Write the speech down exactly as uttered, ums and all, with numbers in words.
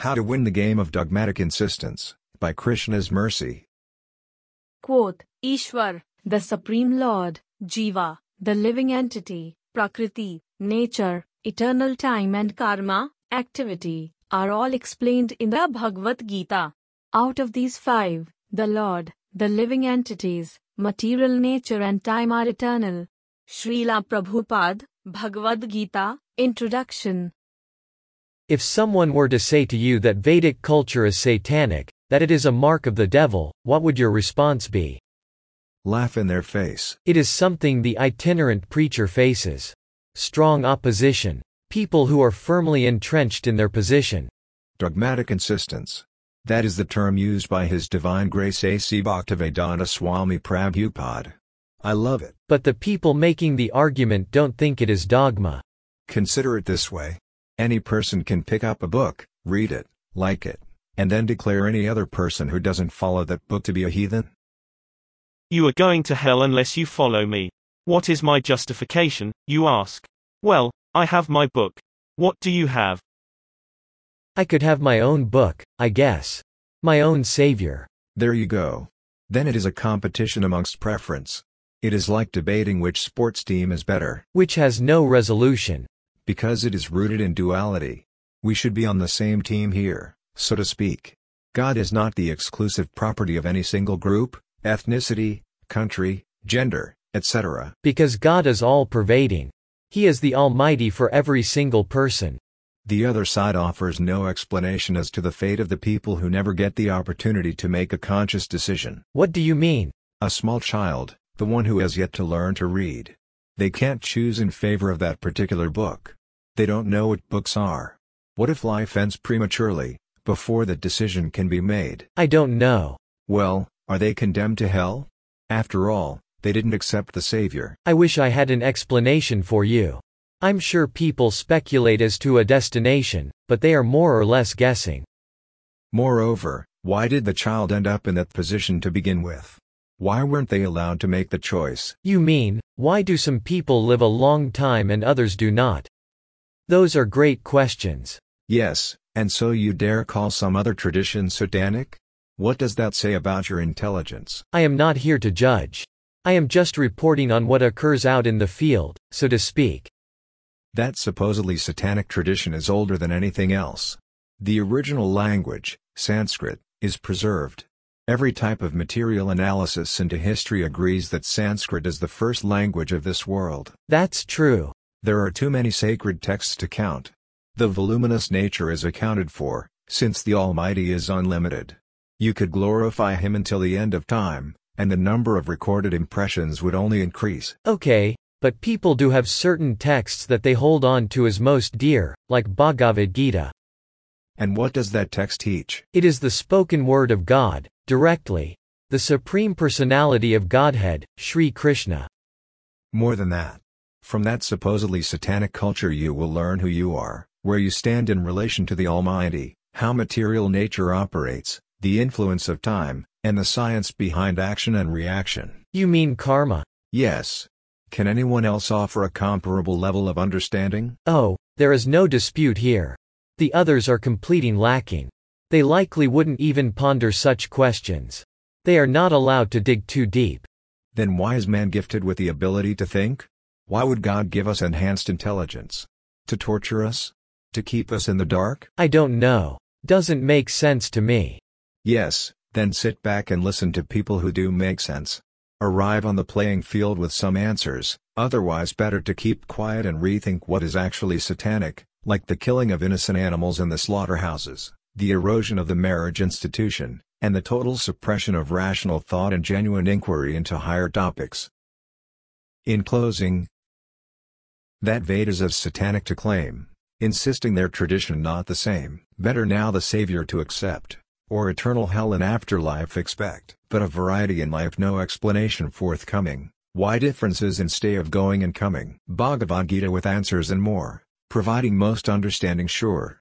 How to Win the Game of Dogmatic Insistence, by Krishna's Mercy. Quote, Ishwar, the Supreme Lord, Jiva, the living entity, Prakriti, nature, eternal time and karma, activity, are all explained in the Bhagavad Gita. Out of these five, the Lord, the living entities, material nature and time are eternal. Srila Prabhupada, Bhagavad Gita, Introduction. If someone were to say to you that Vedic culture is satanic, that it is a mark of the devil, what would your response be? Laugh in their face. It is something the itinerant preacher faces. Strong opposition. People who are firmly entrenched in their position. Dogmatic insistence. That is the term used by His Divine Grace A C Bhaktivedanta Swami Prabhupada. I love it. But the people making the argument don't think it is dogma. Consider it this way. Any person can pick up a book, read it, like it, and then declare any other person who doesn't follow that book to be a heathen. You are going to hell unless you follow me. What is my justification, you ask? Well, I have my book. What do you have? I could have my own book, I guess. My own savior. There you go. Then it is a competition amongst preference. It is like debating which sports team is better. Which has no resolution. Because it is rooted in duality. We should be on the same team here, so to speak. God is not the exclusive property of any single group, ethnicity, country, gender, et cetera. Because God is all-pervading. He is the Almighty for every single person. The other side offers no explanation as to the fate of the people who never get the opportunity to make a conscious decision. What do you mean? A small child, the one who has yet to learn to read. They can't choose in favor of that particular book. They don't know what books are. What if life ends prematurely, before that decision can be made? I don't know. Well, are they condemned to hell? After all, they didn't accept the Savior. I wish I had an explanation for you. I'm sure people speculate as to a destination, but they are more or less guessing. Moreover, why did the child end up in that position to begin with? Why weren't they allowed to make the choice? You mean, why do some people live a long time and others do not? Those are great questions. Yes, and so you dare call some other tradition satanic? What does that say about your intelligence? I am not here to judge. I am just reporting on what occurs out in the field, so to speak. That supposedly satanic tradition is older than anything else. The original language, Sanskrit, is preserved. Every type of material analysis into history agrees that Sanskrit is the first language of this world. That's true. There are too many sacred texts to count. The voluminous nature is accounted for, since the Almighty is unlimited. You could glorify Him until the end of time, and the number of recorded impressions would only increase. Okay, but people do have certain texts that they hold on to as most dear, like Bhagavad Gita. And what does that text teach? It is the spoken word of God, directly. The Supreme Personality of Godhead, Sri Krishna. More than that. From that supposedly satanic culture you will learn who you are, where you stand in relation to the Almighty, how material nature operates, the influence of time, and the science behind action and reaction. You mean karma? Yes. Can anyone else offer a comparable level of understanding? Oh, there is no dispute here. The others are completely lacking. They likely wouldn't even ponder such questions. They are not allowed to dig too deep. Then why is man gifted with the ability to think? Why would God give us enhanced intelligence? To torture us? To keep us in the dark? I don't know. Doesn't make sense to me. Yes, then sit back and listen to people who do make sense. Arrive on the playing field with some answers, otherwise better to keep quiet and rethink what is actually satanic, like the killing of innocent animals in the slaughterhouses, the erosion of the marriage institution, and the total suppression of rational thought and genuine inquiry into higher topics. In closing, that Vedas is satanic to claim, insisting their tradition not the same, better now the Savior to accept, or eternal hell and afterlife expect, but a variety in life no explanation forthcoming, why differences in stay of going and coming. Bhagavad Gita with answers and more, providing most understanding sure.